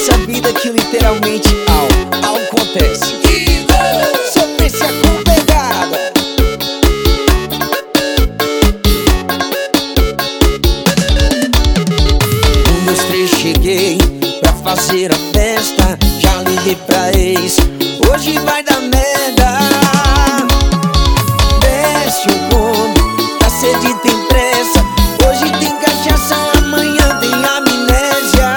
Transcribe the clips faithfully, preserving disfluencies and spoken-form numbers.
nessa vida que literalmente algo acontece. Sofrência com pegada. Um, dois, três, cheguei pra fazer a festa. Já liguei pra ex, hoje vai dar merda. Desce o bonde, tá sede, tem pressa. Hoje tem cachaça, amanhã tem amnésia.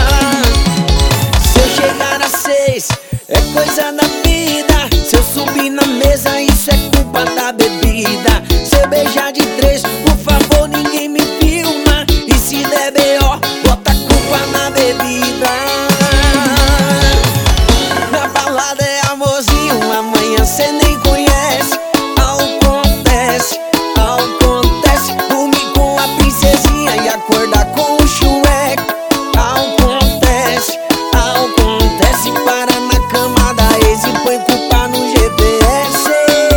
Se eu chegar às seis, é coisa da vida. Se eu subir na mesa, isso é culpa da bebida. Se eu beijar de três, por favor, ninguém me filma. E se der B O, bota a culpa na bebida. Na balada é amorzinho, amanhã cê nem conhece. Acontece, acontece. Dormir com a princesinha e acordar com o Shrek. Acontece, acontece. Para na cama da ex e põe culpa no G P S.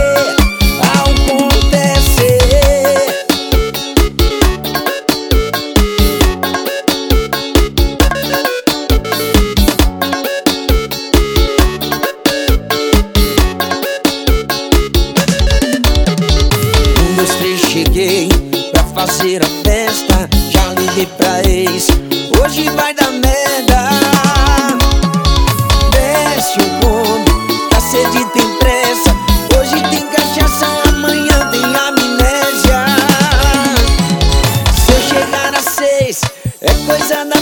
Acontece. Um, dois, três, cheguei pra fazer a festa. Já liguei pra ex, hoje vai dar merda. Desce o bonde, tá sede, tem pressa. Hoje tem cachaça, amanhã tem amnésia. Se eu chegar às seis, é coisa da